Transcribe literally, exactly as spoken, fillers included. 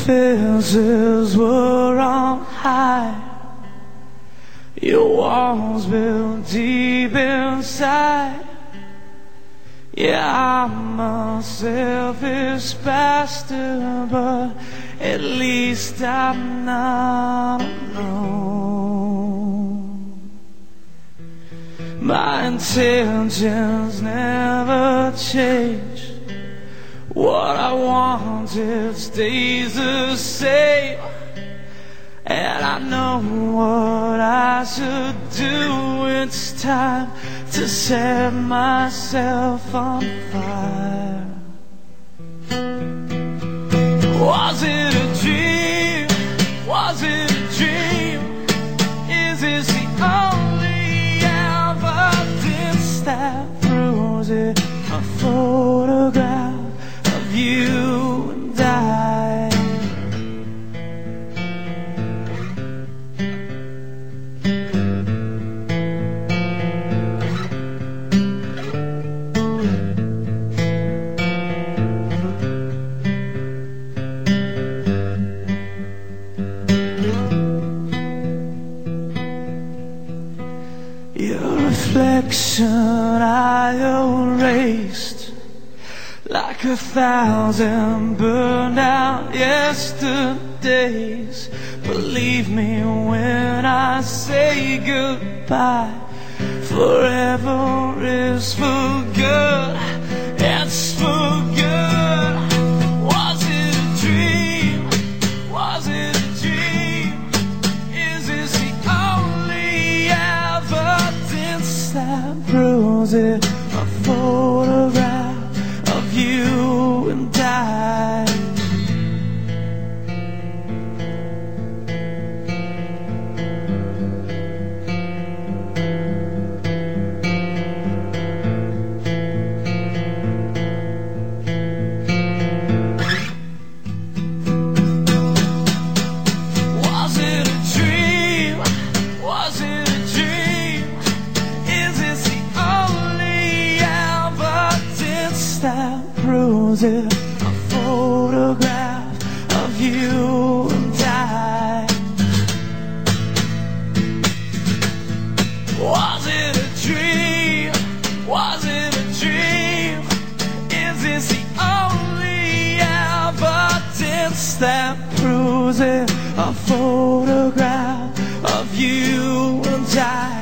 fences were on high, your walls built deep inside. Yeah, I'm a selfish bastard, but at least I'm not alone. My intentions never change. What I wanted stays the same, and I know what I should do. It's time to set myself on fire. Was it a dream? Was it a dream? Is this the only evidence that proves it? A photograph of you and I. Your reflection I erased, like a thousand burned out yesterdays. Believe me when I say goodbye, forever is for good, it's for good. Was it a dream? Was it a dream? Is this the only evidence that proves it? A photograph of you and I. Was it a dream? Was it a dream? Is this the only evidence that proves it? A photograph of you and I. Was it a dream? Was it a dream? Is this the only evidence that proves it? A photograph of you and I.